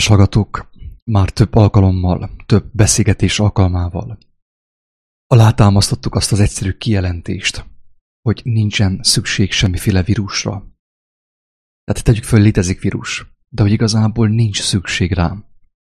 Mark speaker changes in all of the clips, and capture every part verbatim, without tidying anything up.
Speaker 1: Kedves hallgatók, már több alkalommal, több beszélgetés alkalmával alátámasztottuk azt az egyszerű kijelentést, hogy nincsen szükség semmiféle vírusra. Tehát tegyük föl, létezik vírus, de hogy igazából nincs szükség rám.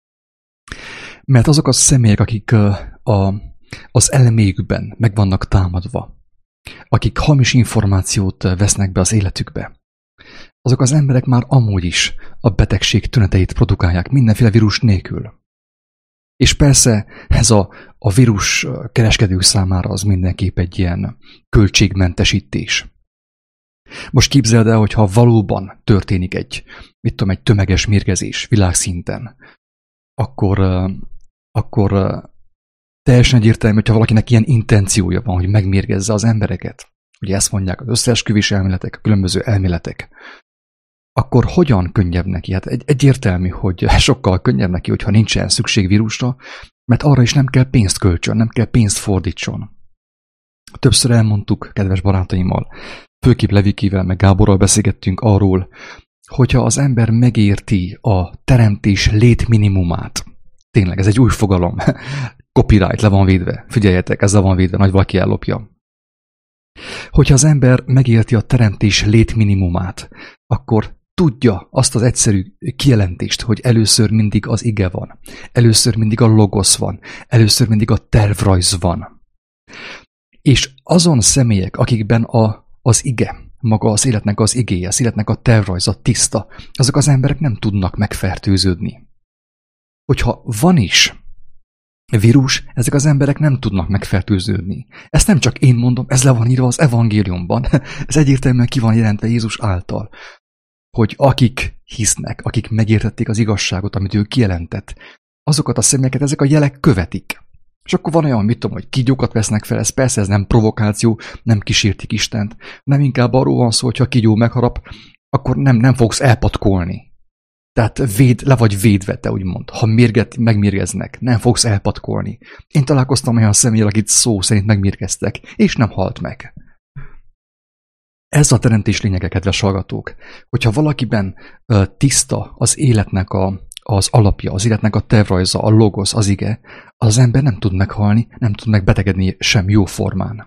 Speaker 1: Mert azok a személyek, akik a, az elméjükben meg vannak támadva, akik hamis információt vesznek be az életükbe, azok az emberek már amúgy is a betegség tüneteit produkálják mindenféle vírus nélkül. És persze ez a, a vírus kereskedők számára az mindenképp egy ilyen költségmentesítés. Most képzeld el, hogyha valóban történik egy, mit tudom, egy tömeges mérgezés világszinten, akkor, akkor teljesen egyértelmű, hogyha valakinek ilyen intenciója van, hogy megmérgezze az embereket, ugye ezt mondják az összeesküvés elméletek, a különböző elméletek, akkor hogyan könnyebb neki? Hát egy, egyértelmű, hogy sokkal könnyebb neki, hogyha nincsen szükség vírusra, mert arra is nem kell pénzt költsön, nem kell pénzt fordítson. Többször elmondtuk, kedves barátaimmal, főképp Levikivel, meg Gáborral beszélgettünk arról, hogyha az ember megérti a teremtés létminimumát, tényleg, ez egy új fogalom, copyright le van védve, figyeljetek, ez le van védve, nagy valaki ellopja. Hogyha az ember megérti a teremtés létminimumát, akkor tudja azt az egyszerű kijelentést, hogy először mindig az ige van, először mindig a logosz van, először mindig a tervrajz van. És azon személyek, akikben a, az ige, maga az életnek az igéje, az életnek a tervrajza tiszta, azok az emberek nem tudnak megfertőződni. Hogyha van is vírus, ezek az emberek nem tudnak megfertőződni. Ezt nem csak én mondom, ez le van írva az evangéliumban. Ez egyértelműen ki van jelentve Jézus által, hogy akik hisznek, akik megértették az igazságot, amit ő kijelentett, azokat a személyeket ezek a jelek követik. És akkor van olyan, mit tudom, hogy kígyókat vesznek fel, ez persze ez nem provokáció, nem kísértik Istent, nem inkább arról van szó, hogyha a kígyó megharap, akkor nem, nem fogsz elpatkolni. Tehát véd, le vagy védve, te úgymond. Ha mérget, megmérgeznek, nem fogsz elpatkolni. Én találkoztam olyan személlyel, akit szó szerint megmérgeztek, és nem halt meg. Ez a teremtés lényege, kedves hallgatók. Hogyha valakiben uh, tiszta az életnek a, az alapja, az életnek a tervrajza, a logosz, az ige, az ember nem tud meghalni, nem tud megbetegedni sem jó formán.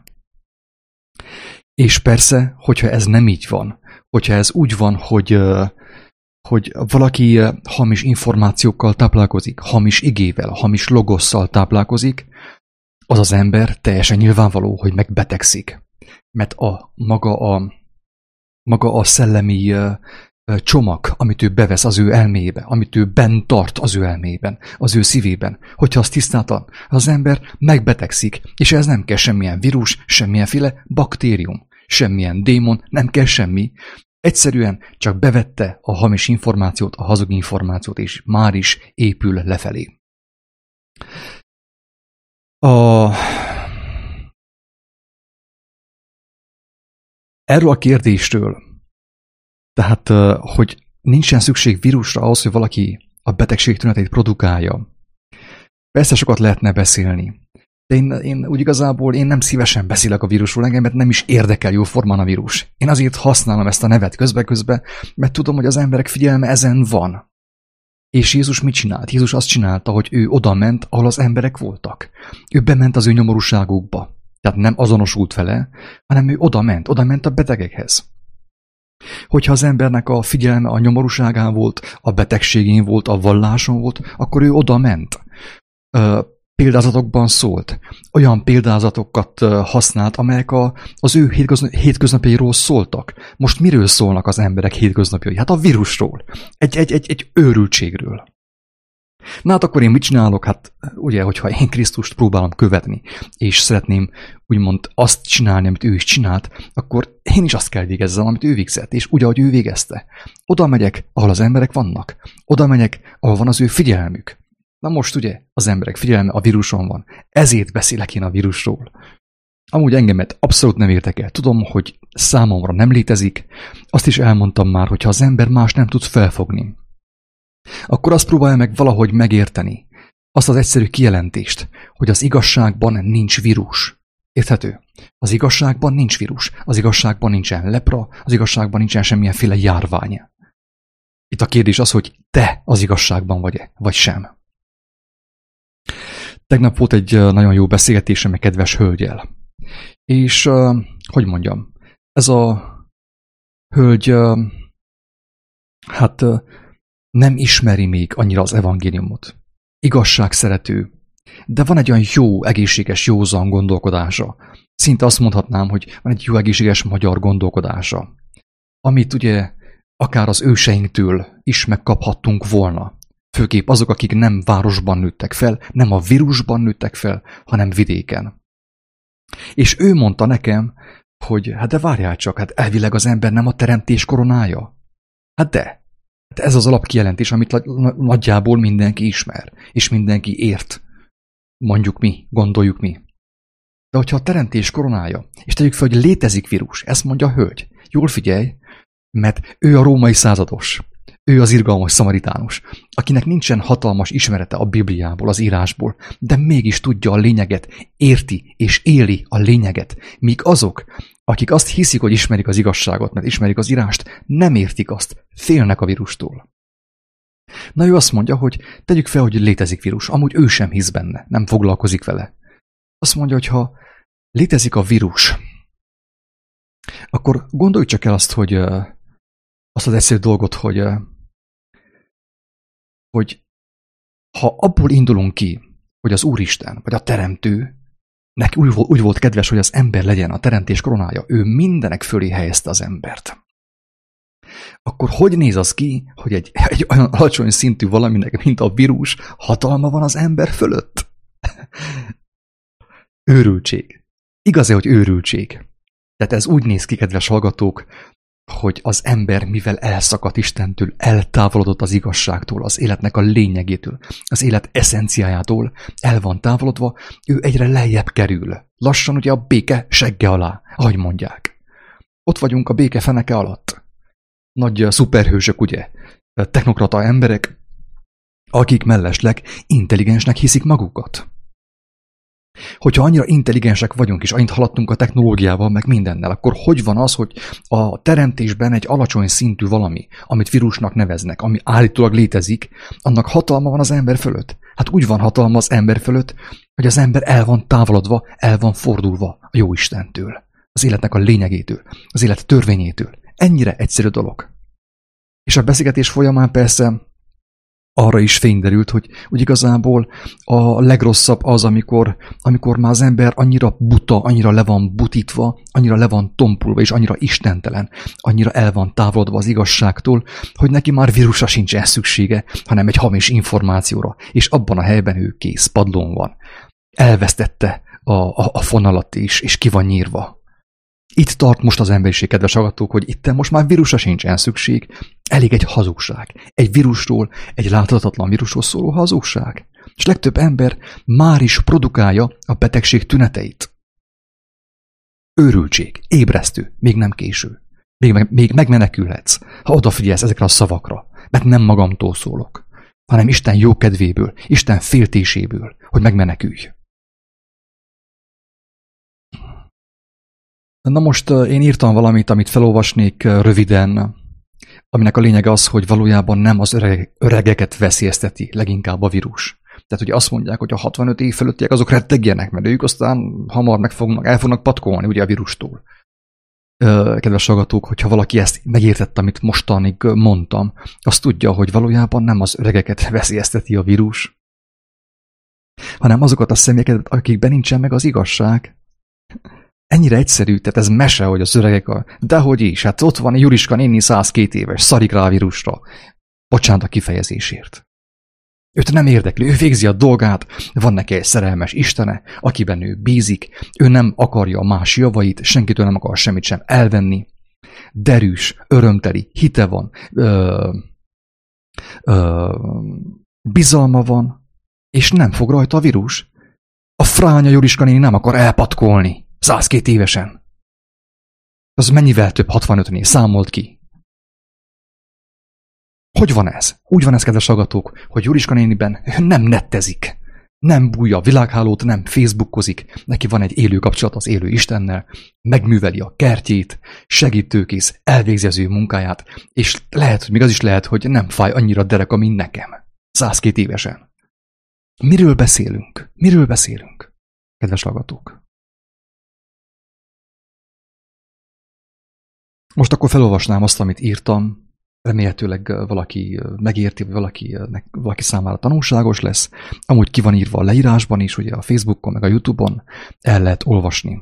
Speaker 1: És persze, hogyha ez nem így van, hogyha ez úgy van, hogy... Uh, hogy valaki hamis információkkal táplálkozik, hamis igével, hamis logosszal táplálkozik, az az ember teljesen nyilvánvaló, hogy megbetegszik. Mert a maga a, maga a szellemi csomag, amit ő bevesz az ő elmébe, amit ő bent tart az ő elmében, az ő szívében, hogyha az tisztátalan, az ember megbetegszik, és ez nem kell semmilyen vírus, semmilyenféle baktérium, semmilyen démon, nem kell semmi. Egyszerűen csak bevette a hamis információt, a hazug információt, és már is épül lefelé. A... Erről a kérdésről, tehát, hogy nincsen szükség vírusra ahhoz, hogy valaki a betegség tüneteit produkálja. Persze sokat lehetne beszélni. De én, én úgy igazából én nem szívesen beszélek a vírusról, engem, mert nem is érdekel jóformán a vírus. Én azért használom ezt a nevet közbe-közbe, mert tudom, hogy az emberek figyelme ezen van. És Jézus mit csinált? Jézus azt csinálta, hogy ő oda ment, ahol az emberek voltak. Ő bement az ő nyomorúságukba. Tehát nem azonosult vele, hanem ő oda ment, oda ment a betegekhez. Hogyha az embernek a figyelme a nyomorúságán volt, a betegségén volt, a valláson volt, akkor ő oda ment. Példázatokban szólt. Olyan példázatokat használt, amelyek a, az ő hétköznapjairól szóltak. Most miről szólnak az emberek hétköznapjai? Hát a vírusról. Egy, egy, egy, egy őrültségről. Na hát akkor én mit csinálok? Hát ugye, hogyha én Krisztust próbálom követni, és szeretném úgymond azt csinálni, amit ő is csinált, akkor én is azt kell végezzem, amit ő végzett, és úgy, ahogy ő végezte. Oda megyek, ahol az emberek vannak. Oda megyek, ahol van az ő figyelmük. Na most ugye az emberek figyelme a víruson van. Ezért beszélek én a vírusról. Amúgy engemet abszolút nem érdekel. Tudom, hogy számomra nem létezik. Azt is elmondtam már, hogyha az ember más nem tud felfogni, akkor azt próbálja meg valahogy megérteni. Azt az egyszerű kijelentést, hogy az igazságban nincs vírus. Érthető? Az igazságban nincs vírus. Az igazságban nincsen lepra. Az igazságban nincsen semmilyenféle járvány. Itt a kérdés az, hogy te az igazságban vagy-e, vagy sem. Tegnap volt egy nagyon jó beszélgetésem egy kedves hölgyel. És, hogy mondjam, ez a hölgy, hát nem ismeri még annyira az evangéliumot. Igazságszerető, de van egy olyan jó, egészséges, józan gondolkodása. Szinte azt mondhatnám, hogy van egy jó, egészséges magyar gondolkodása, amit ugye akár az őseinktől is megkaphattunk volna. Főképp azok, akik nem városban nőttek fel, nem a vírusban nőttek fel, hanem vidéken. És ő mondta nekem, hogy hát de várjál csak, hát elvileg az ember nem a teremtés koronája. Hát de. Hát ez az alapkijelentés, amit nagyjából mindenki ismer, és mindenki ért. Mondjuk mi, gondoljuk mi. De hogyha a teremtés koronája, és tegyük fel, hogy létezik vírus, ezt mondja a hölgy, jól figyelj, mert ő a római százados, ő az irgalmas szamaritánus, akinek nincsen hatalmas ismerete a Bibliából, az írásból, de mégis tudja a lényeget, érti és éli a lényeget, míg azok, akik azt hiszik, hogy ismerik az igazságot, mert ismerik az írást, nem értik azt, félnek a vírustól. Na ő azt mondja, hogy tegyük fel, hogy létezik vírus, amúgy ő sem hisz benne, nem foglalkozik vele. Azt mondja, hogy ha létezik a vírus, akkor gondolj csak el azt, hogy azt az egyszerű dolgot, hogy, hogy ha abból indulunk ki, hogy az Úristen, vagy a Teremtő, neki úgy volt, úgy volt kedves, hogy az ember legyen a teremtés koronája, ő mindenek fölé helyezte az embert. Akkor hogy néz az ki, hogy egy, egy olyan alacsony szintű valaminek, mint a vírus, hatalma van az ember fölött? Őrültség. Igaz-e, hogy őrültség? Tehát ez úgy néz ki, kedves hallgatók, hogy az ember, mivel elszakadt Istentől, eltávolodott az igazságtól, az életnek a lényegétől, az élet eszenciájától, el van távolodva, ő egyre lejjebb kerül. Lassan ugye a béke segge alá, ahogy mondják. Ott vagyunk a béke feneke alatt. Nagy szuperhősök, ugye, technokrata emberek, akik mellesleg intelligensnek hiszik magukat. Hogyha annyira intelligensek vagyunk, és annyit haladtunk a technológiával, meg mindennel, akkor hogy van az, hogy a teremtésben egy alacsony szintű valami, amit vírusnak neveznek, ami állítólag létezik, annak hatalma van az ember fölött? Hát úgy van hatalma az ember fölött, hogy az ember el van távolodva, el van fordulva a Jóistentől, az életnek a lényegétől, az élet törvényétől. Ennyire egyszerű dolog. És a beszélgetés folyamán persze arra is fényderült, hogy, hogy igazából a legrosszabb az, amikor, amikor már az ember annyira buta, annyira le van butítva, annyira le van tompulva, és annyira istentelen, annyira el van távolodva az igazságtól, hogy neki már vírusra sincsen szüksége, hanem egy hamis információra, és abban a helyben ő kész, padlón van. Elvesztette a, a, a fonalat is, és ki van nyírva. Itt tart most az emberiség, kedves hallgatók, hogy itt most már vírusra sincsen szükség, elég egy hazugság. Egy vírusról, egy láthatatlan vírusról szóló hazugság. És legtöbb ember már is produkálja a betegség tüneteit. Őrültség, ébresztő, még nem késő. Még, még megmenekülhetsz, ha odafigyelsz ezekre a szavakra, mert nem magamtól szólok, hanem Isten jókedvéből, Isten féltéséből, hogy megmenekülj. Na most én írtam valamit, amit felolvasnék röviden, aminek a lényege az, hogy valójában nem az öreg, öregeket veszélyezteti leginkább a vírus. Tehát ugye azt mondják, hogy a hatvanöt év fölöttiek azok rettegjenek, mert ők aztán hamar meg fognak, el fognak patkolni ugye a vírustól. Kedves hallgatók, hogyha valaki ezt megértette, amit mostanig mondtam, azt tudja, hogy valójában nem az öregeket veszélyezteti a vírus, hanem azokat a személyeket, akikben nincsen meg az igazság. Ennyire egyszerű, tehát ez mese, hogy az öregek a... Dehogy is, hát ott van Juriska néni százkét éves, szarik rá a vírusra. Bocsánat a kifejezésért. Őt nem érdekli, ő végzi a dolgát, van neki egy szerelmes istene, akiben ő bízik, ő nem akarja a más javait, senkitől nem akar semmit sem elvenni. Derűs, örömteli, hite van, ö, ö, bizalma van, és nem fog rajta a vírus. A fránya Juriska néni nem akar elpatkolni. százkét évesen. Az mennyivel több hatvanötnél számolt ki? Hogy van ez? Úgy van ez, kedves hallgatók, hogy Juriska néniben nem nettezik. Nem bújja a világhálót, nem facebookozik, neki van egy élő kapcsolat az élő Istennel, megműveli a kertjét, segítőkész, elvégzi az ő munkáját, és lehet, hogy még az is lehet, hogy nem fáj annyira dereka, mint nekem. százkét évesen. Miről beszélünk? Miről beszélünk, kedves hallgatók? Most akkor felolvasnám azt, amit írtam, remélhetőleg valaki megérti, vagy valaki, valaki számára tanulságos lesz. Amúgy ki van írva a leírásban is, ugye a Facebookon, meg a YouTube-on el lehet olvasni.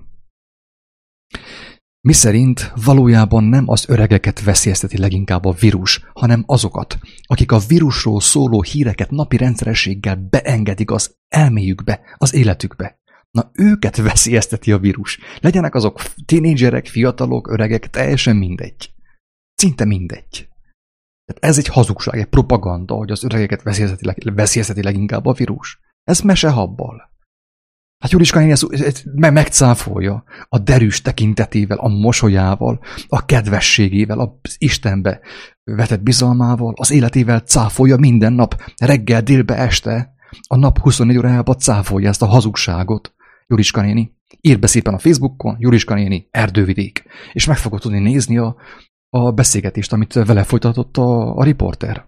Speaker 1: Miszerint valójában nem az öregeket veszélyezteti leginkább a vírus, hanem azokat, akik a vírusról szóló híreket napi rendszerességgel beengedik az elméjükbe, az életükbe. Na, őket veszélyezteti a vírus. Legyenek azok tínédzserek, fiatalok, öregek, teljesen mindegy. Szinte mindegy. Tehát ez egy hazugság, egy propaganda, hogy az öregeket veszélyezteti, veszélyezteti leginkább a vírus. Ez mesehabbal. Hát Juliska ezt megcáfolja a derűs tekintetével, a mosolyával, a kedvességével, az Istenbe vetett bizalmával, az életével cáfolja minden nap, reggel, délbe, este, a nap huszonnégy órájában cáfolja ezt a hazugságot. Juliska néni, írd be szépen a Facebookon, Juliska néni, erdővidék, és meg fogod tudni nézni a, a beszélgetést, amit vele folytatott a, a riporter.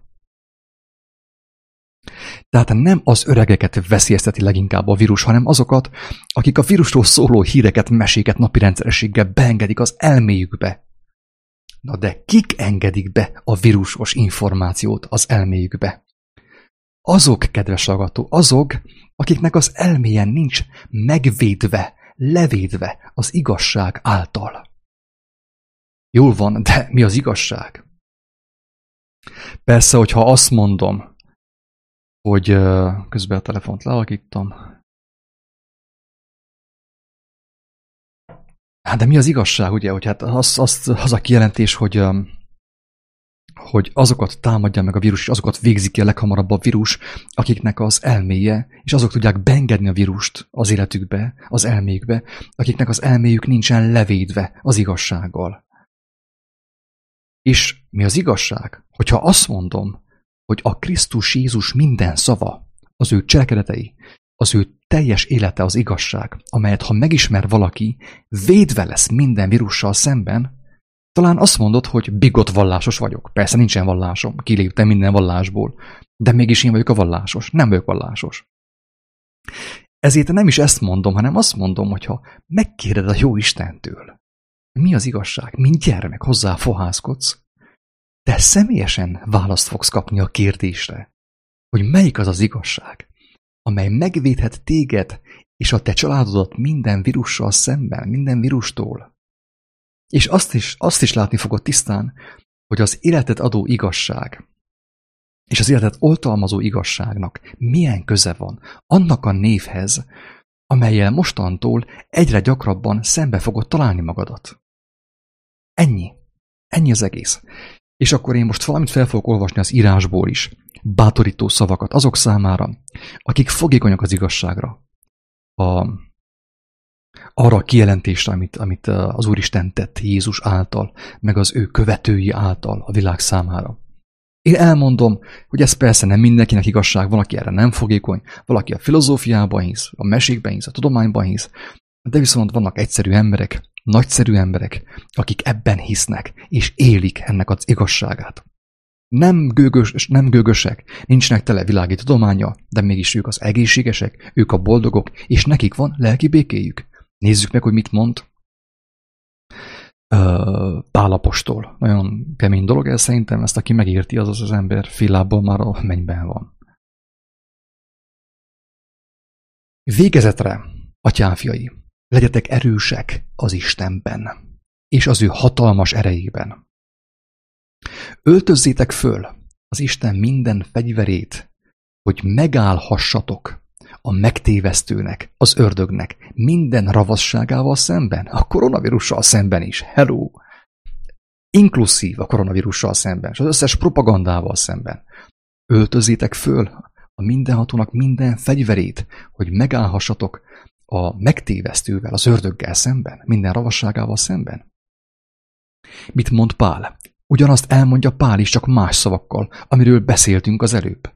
Speaker 1: Tehát nem az öregeket veszélyezteti leginkább a vírus, hanem azokat, akik a vírusról szóló híreket, meséket napi rendszerességgel beengedik az elméjükbe. Na de kik engedik be a vírusos információt az elméjükbe? Azok, kedves hallgató, azok, akiknek az elméjen nincs megvédve, levédve az igazság által. Jól van, de mi az igazság? Persze, hogyha azt mondom, hogy közben a telefont lealakítom. Hát de mi az igazság, ugye? Hogy hát az, az, az a kijelentés, hogy, hogy azokat támadja meg a vírus, és azokat végzi ki a leghamarabb a vírus, akiknek az elméje, és azok tudják beengedni a vírust az életükbe, az elméjükbe, akiknek az elméjük nincsen levédve az igazsággal. És mi az igazság? Hogyha azt mondom, hogy a Krisztus Jézus minden szava, az ő cselekedetei, az ő teljes élete az igazság, amelyet ha megismer valaki, védve lesz minden vírussal szemben, talán azt mondod, hogy bigott vallásos vagyok. Persze nincsen vallásom, kiléptem minden vallásból, de mégis én vagyok a vallásos, nem vagyok vallásos. Ezért nem is ezt mondom, hanem azt mondom, hogyha megkérded a jó Istentől, mi az igazság, mint gyermek hozzá fohászkodsz, te személyesen választ fogsz kapni a kérdésre, hogy melyik az az igazság, amely megvédhet téged és a te családodat minden vírussal szemben, minden vírustól. És azt is, azt is látni fogod tisztán, hogy az életet adó igazság és az életet oltalmazó igazságnak milyen köze van annak a névhez, amellyel mostantól egyre gyakrabban szembe fogod találni magadat. Ennyi. Ennyi az egész. És akkor én most valamit fel fogok olvasni az írásból is, bátorító szavakat azok számára, akik fogékonyak az igazságra, a, arra a kijelentésre, amit, amit az Úristen tett Jézus által, meg az ő követői által a világ számára. Én elmondom, hogy ez persze nem mindenkinek igazság, valaki erre nem fogékony, valaki a filozófiában hisz, a mesékben hisz, a tudományban hisz, de viszont vannak egyszerű emberek, nagyszerű emberek, akik ebben hisznek, és élik ennek az igazságát. Nem, gőgös, nem gőgösek, nincsenek tele világi tudománya, de mégis ők az egészségesek, ők a boldogok, és nekik van lelki békéjük. Nézzük meg, hogy mit mond Pál apostol. Nagyon kemény dolog ez, szerintem ezt, aki megérti, az az, az ember fillából már a mennyben van. Végezetre, atyámfiai, legyetek erősek az Istenben, és az ő hatalmas erejében. Öltözzétek föl az Isten minden fegyverét, hogy megállhassatok a megtévesztőnek, az ördögnek minden ravasságával szemben, a koronavírussal szemben is. Hello! Inkluszív a koronavírussal szemben, és az összes propagandával szemben. Öltözzétek föl a mindenhatónak minden fegyverét, hogy megállhassatok a megtévesztővel, az ördöggel szemben, minden ravasságával szemben. Mit mond Pál? Ugyanazt elmondja Pál is, csak más szavakkal, amiről beszéltünk az előbb.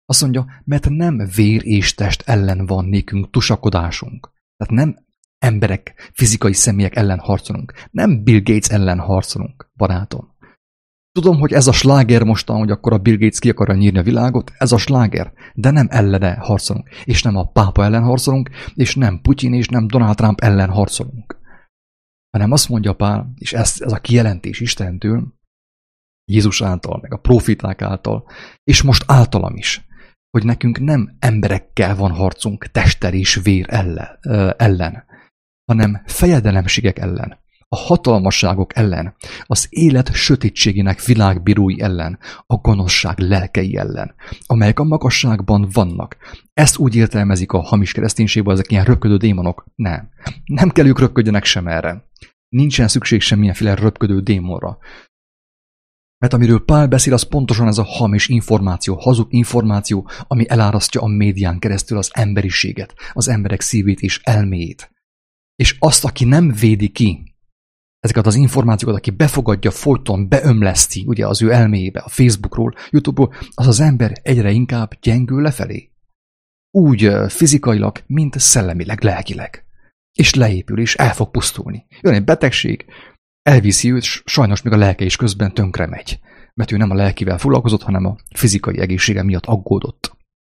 Speaker 1: Azt mondja, mert nem vér és test ellen van nékünk tusakodásunk. Tehát nem emberek, fizikai személyek ellen harcolunk. Nem Bill Gates ellen harcolunk, barátom. Tudom, hogy ez a sláger mostan, hogy akkor a Bill Gates ki akarja nyírni a világot, ez a sláger, de nem ellene harcolunk, és nem a pápa ellen harcolunk, és nem Putyin és nem Donald Trump ellen harcolunk. Hanem azt mondja Pál, és ez, ez a kijelentés Istentől, Jézus által, meg a profiták által, és most általam is, hogy nekünk nem emberekkel van harcunk testtel és vér ellen, ellen, hanem fejedelemségek ellen, a hatalmasságok ellen, az élet sötétségének világbírói ellen, a gonoszság lelkei ellen, amelyek a magasságban vannak. Ezt úgy értelmezik a hamis kereszténységben, ezek ilyen röpködő démonok. Nem. Nem kell ők röpködjenek sem erre. Nincsen szükség semmilyenféle röpködő démonra. Mert amiről Pál beszél, az pontosan ez a hamis információ, hazug információ, ami elárasztja a médián keresztül az emberiséget, az emberek szívét és elméjét. És azt, aki nem védi ki ezeket az információkat, aki befogadja, folyton beömleszti ugye az ő elméjébe, a Facebookról, YouTube-ról, az az ember egyre inkább gyengül lefelé. Úgy fizikailag, mint szellemileg, lelkileg. És leépül, és el fog pusztulni. Jön egy betegség, elviszi őt, és sajnos még a lelke is közben tönkre megy. Mert ő nem a lelkivel foglalkozott, hanem a fizikai egészsége miatt aggódott.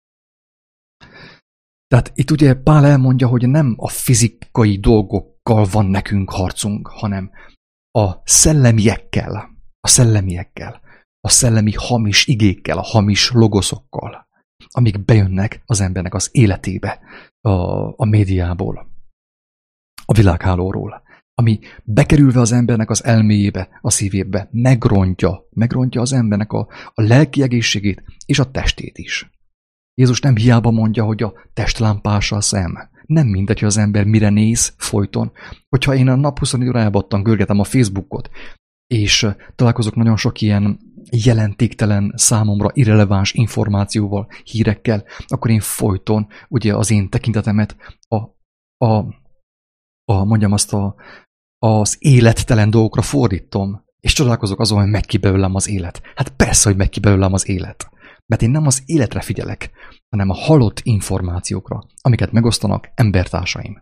Speaker 1: Tehát itt ugye Pál elmondja, hogy nem a fizikai dolgokkal van nekünk harcunk, hanem a szellemiekkel, a szellemiekkel, a szellemi hamis igékkel, a hamis logoszokkal, amik bejönnek az embernek az életébe, a, a médiából, a világhálóról, ami bekerülve az embernek az elméjébe, a szívébe, megrontja, megrontja az embernek a, a lelki egészségét és a testét is. Jézus nem hiába mondja, hogy a test lámpása a szem. Nem mindegy, hogy az ember mire néz folyton. Hogyha én a nap huszonnégy órájában görgetem a Facebookot, és találkozok nagyon sok ilyen jelentéktelen, számomra irreleváns információval, hírekkel, akkor én folyton ugye az én tekintetemet a, a, a mondjam azt a, az élettelen dolgokra fordítom, és csodálkozok azon, hogy megy ki belőlem az élet. Hát persze, hogy megy ki belőlem az élet. Mert én nem az életre figyelek, hanem a halott információkra, amiket megosztanak embertársaim.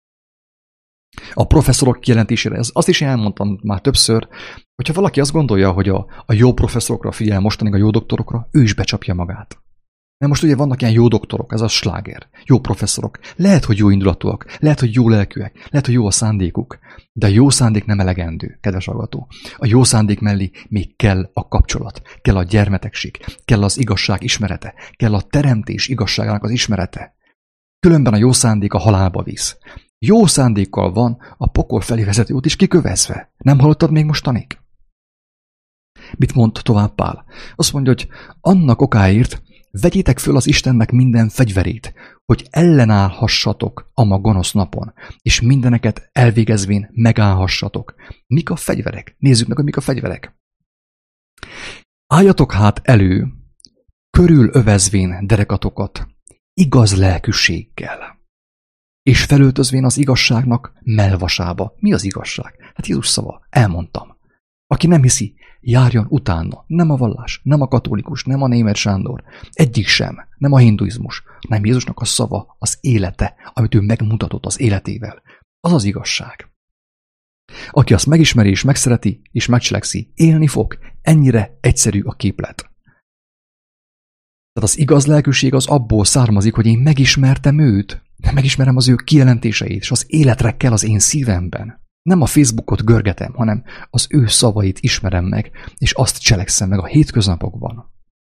Speaker 1: A professzorok kijelentésére, azt is elmondtam már többször, hogyha valaki azt gondolja, hogy a, a jó professzorokra figyel mostanig a jó doktorokra, ő is becsapja magát. Mert most ugye vannak ilyen jó doktorok, ez a sláger, jó professzorok. Lehet, hogy jó indulatúak, lehet, hogy jó lelkűek, lehet, hogy jó a szándékuk, de a jó szándék nem elegendő, kedves hallgató. A jó szándék mellé még kell a kapcsolat, kell a gyermetegség, kell az igazság ismerete, kell a teremtés igazságának az ismerete. Különben a jó szándék a halálba visz. Jó szándékkal van a pokol felé vezető út is kikövezve. Nem hallottad még mostanig? Mit mond tovább Pál? Azt mondja, hogy annak okáért vegyétek föl az Istennek minden fegyverét, hogy ellenállhassatok a ma gonosz napon, és mindeneket elvégezvén megállhassatok. Mik a fegyverek? Nézzük meg, hogy mik a fegyverek. Álljatok hát elő, körülövezvén derekatokat, igaz lelkűséggel, és felöltözvén az igazságnak melvasába. Mi az igazság? Hát Jézus szava, elmondtam. Aki nem hiszi, járjon utána. Nem a vallás, nem a katolikus, nem a Németh Sándor. Egyik sem, nem a hinduizmus, nem Jézusnak a szava, az élete, amit ő megmutatott az életével. Az az igazság. Aki azt megismeri és megszereti és megcselekszi, élni fog. Ennyire egyszerű a képlet. Tehát az igaz lelkűség az abból származik, hogy én megismertem őt, megismerem az ő kijelentéseit, és az életre kell az én szívemben. Nem a Facebookot görgetem, hanem az ő szavait ismerem meg, és azt cselekszem meg a hétköznapokban.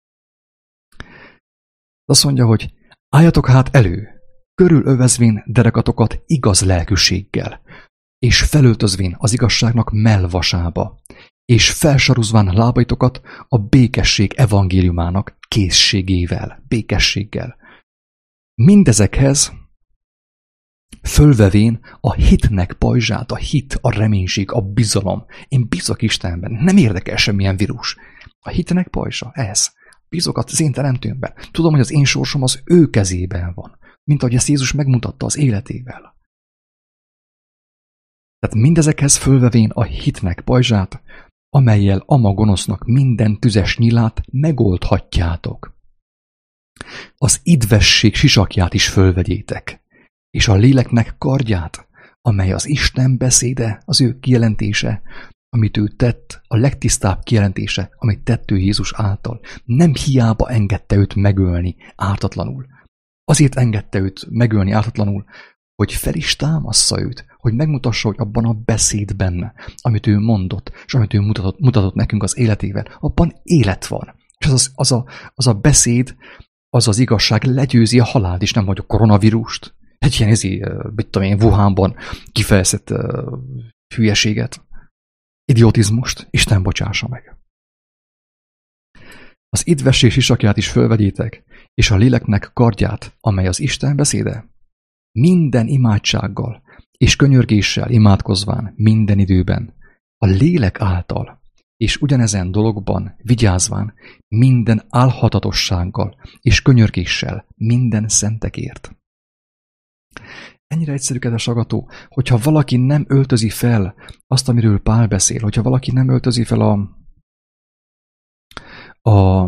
Speaker 1: Azt mondja, hogy álljatok hát elő, körülövezvén derekatokat igaz lelkűséggel, és felöltözvén az igazságnak melvasába, és felsaruzván lábaitokat a békesség evangéliumának készségével, békességgel. Mindezekhez fölvevén a hitnek pajzsát, a hit, a reménység, a bizalom. Én bízok Istenben, nem érdekel semmilyen vírus. A hitnek pajzsa, ez. Bízok az én teremtőmben. Tudom, hogy az én sorsom az ő kezében van, mint ahogy ezt Jézus megmutatta az életével. Tehát mindezekhez fölvevén a hitnek pajzsát, amellyel ama gonosznak minden tüzes nyilát megoldhatjátok. az idvesség sisakját is fölvegyétek, és a léleknek kardját, amely az Isten beszéde, az ő kijelentése, amit ő tett, a legtisztább kijelentése, amit tett ő Jézus által. Nem hiába engedte őt megölni ártatlanul. Azért engedte őt megölni ártatlanul, hogy fel is támassza őt, hogy megmutassa, hogy abban a beszédben, amit ő mondott, és amit ő mutatott, mutatott nekünk az életével, abban élet van. És az, az, az, a, az a beszéd, az az igazság legyőzi a halált is, nem vagy a koronavírust. Egy ilyen ezé, mit tudom én, Wuhanban kifejezett uh, hülyeséget, idiotizmust, Isten bocsássa meg. Az idvesség sisakját is fölvegyétek, és a léleknek kardját, amely az Isten beszéde. Minden imádsággal és könyörgéssel imádkozván minden időben, a lélek által, és ugyanezen dologban vigyázván minden álhatatossággal és könyörgéssel minden szentekért. Ennyire egyszerű, kedves hallgató, hogyha valaki nem öltözi fel azt, amiről Pál beszél, hogyha valaki nem öltözi fel a, a,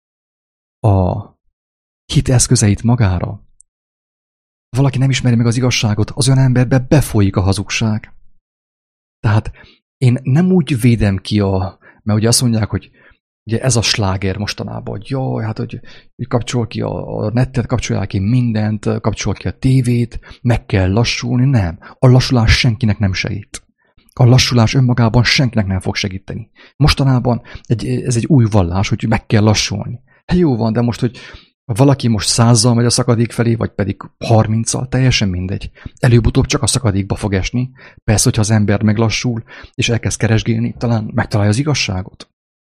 Speaker 1: a hit eszközeit magára, valaki nem ismeri meg az igazságot, az olyan emberbe befolyik a hazugság. Tehát én nem úgy védem ki a, mert ugye azt mondják, hogy ugye ez a sláger mostanában, hogy jaj, hát hogy, hogy kapcsol ki a, a nettet, kapcsolják ki mindent, kapcsol ki a tévét, meg kell lassulni. Nem. A lassulás senkinek nem segít. A lassulás önmagában senkinek nem fog segíteni. Mostanában egy, ez egy új vallás, hogy meg kell lassulni. Hát jó van, de most, hogy valaki most százzal megy a szakadék felé, vagy pedig harminccal, teljesen mindegy. Előbb-utóbb csak a szakadékba fog esni. Persze, hogyha az ember meglassul, és elkezd keresgélni, talán megtalálja az igazságot.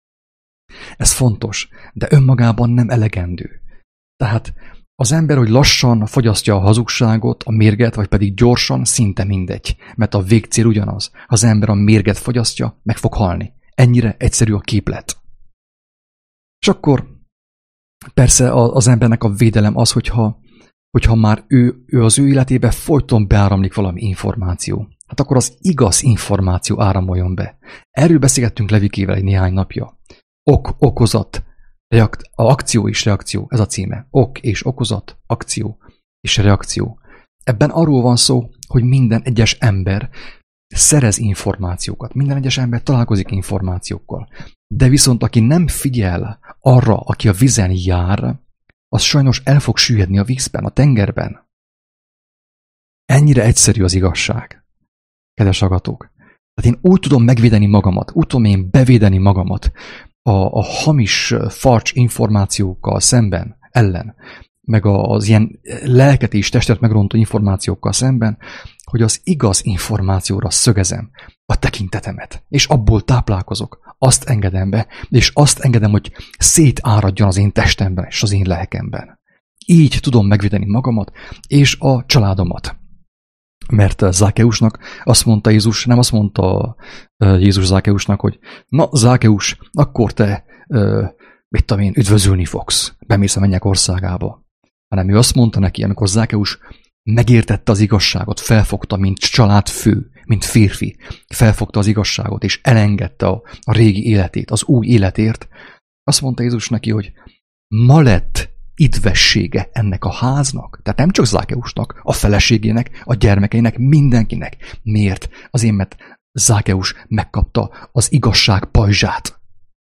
Speaker 1: Ez fontos, de önmagában nem elegendő. Tehát az ember, hogy lassan fogyasztja a hazugságot, a mérget, vagy pedig gyorsan, szinte mindegy. Mert a végcél ugyanaz. Ha az ember a mérget fogyasztja, meg fog halni. Ennyire egyszerű a képlet. És akkor persze az embernek a védelem az, hogyha, hogyha már ő, ő az ő életébe folyton beáramlik valami információ. Hát akkor az igaz információ áramoljon be. Erről beszélgettünk Levikével egy néhány napja. Ok, okozat, reakt, akció és reakció, ez a címe. Ok és okozat, akció és reakció. Ebben arról van szó, hogy minden egyes ember szerez információkat, minden egyes ember találkozik információkkal. De viszont aki nem figyel arra, aki a vízen jár, az sajnos el fog süllyedni a vízben, a tengerben. Ennyire egyszerű az igazság, kedves hallgatók. Tehát én úgy tudom megvédeni magamat, úgy tudom én bevédeni magamat a, a hamis farcs információkkal szemben, ellen, meg az ilyen lelket és testet megrontó információkkal szemben, hogy az igaz információra szögezem a tekintetemet, és abból táplálkozok, azt engedem be, és azt engedem, hogy szétáradjon az én testemben és az én lelkemben. Így tudom megvédeni magamat és a családomat. Mert Zákeusnak azt mondta Jézus, nem azt mondta Jézus Zákeusnak, hogy na Zákeus, akkor te, mit tudom én, üdvözölni fogsz, bemész a mennyek országába. Hanem ő azt mondta neki, amikor Zákeus megértette az igazságot, felfogta, mint családfő, mint férfi, felfogta az igazságot, és elengedte a, a régi életét, az új életért, azt mondta Jézus neki, hogy ma lett idvessége ennek a háznak, tehát nem csak Zákeusnak, a feleségének, a gyermekeinek, mindenkinek. Miért? Azért, mert Zákeus megkapta az igazság pajzsát.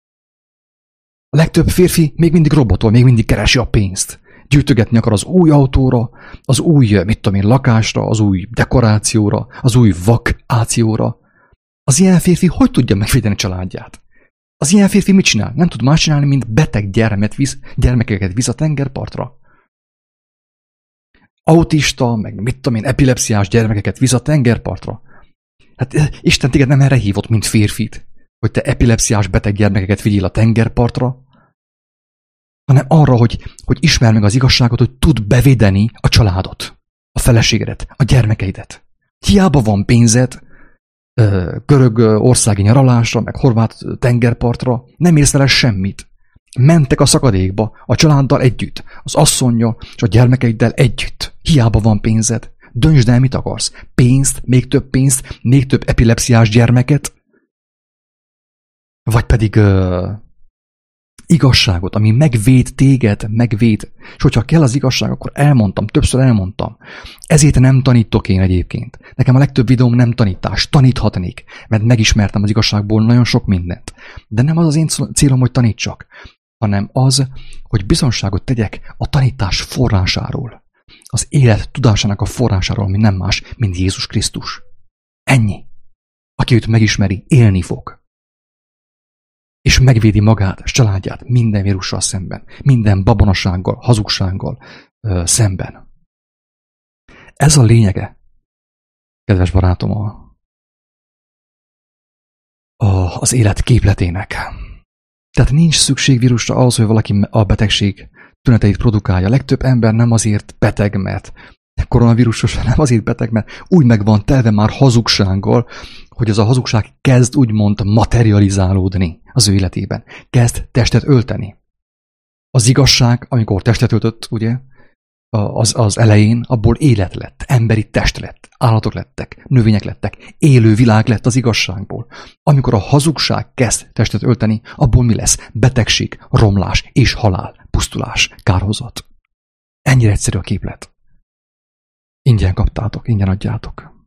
Speaker 1: A legtöbb férfi még mindig robotol, még mindig keresi a pénzt. Gyűjtögetni akar az új autóra, az új, mit tudom én, lakásra, az új dekorációra, az új vakációra. Az ilyen férfi hogy tudja megvédeni családját? Az ilyen férfi mit csinál? Nem tud más csinálni, mint beteg gyermet visz, gyermekeket visz a tengerpartra. Autista, meg mit tudom én, epilepsziás gyermekeket visz a tengerpartra. Hát Isten téged nem erre hívott, mint férfit, hogy te epilepsziás beteg gyermekeket vigyél a tengerpartra, hanem arra, hogy, hogy ismerd meg az igazságot, hogy tud bevédeni a családot, a feleségedet, a gyermekeidet. Hiába van pénzed, görög országi nyaralásra, meg horvát tengerpartra, nem érsz vele semmit. Mentek a szakadékba, a családdal együtt, az asszonnyal és a gyermekeiddel együtt. Hiába van pénzed. Döntsd el, mit akarsz. Pénzt, még több pénzt, még több epilepsziás gyermeket, vagy pedig uh, igazságot, ami megvéd téged, megvéd. És hogyha kell az igazság, akkor elmondtam, többször elmondtam. Ezért nem tanítok én egyébként. Nekem a legtöbb videóm nem tanítás, taníthatnék, mert megismertem az igazságból nagyon sok mindent. De nem az az én célom, hogy tanítsak, hanem az, hogy bizonságot tegyek a tanítás forrásáról. Az élet tudásának a forrásáról, ami nem más, mint Jézus Krisztus. Ennyi. Aki őt megismeri, élni fog. És megvédi magát, és családját minden vírussal szemben, minden babonasággal, hazugsággal ö, szemben. Ez a lényege, kedves barátom, a, a, az élet képletének. Tehát nincs szükség vírusra ahhoz, hogy valaki a betegség tüneteit produkálja. Legtöbb ember nem azért beteg, mert koronavírusos, nem azért beteg, mert úgy meg van telve már hazugsággal, hogy az a hazugság kezd úgymond materializálódni az ő életében. Kezd testet ölteni. Az igazság, amikor testet öltött, ugye, az, az elején, abból élet lett, emberi test lett, állatok lettek, növények lettek, élő világ lett az igazságból. Amikor a hazugság kezd testet ölteni, abból mi lesz? Betegség, romlás és halál, pusztulás, kárhozat. Ennyire egyszerű a képlet. Ingyen kaptátok, ingyen adjátok.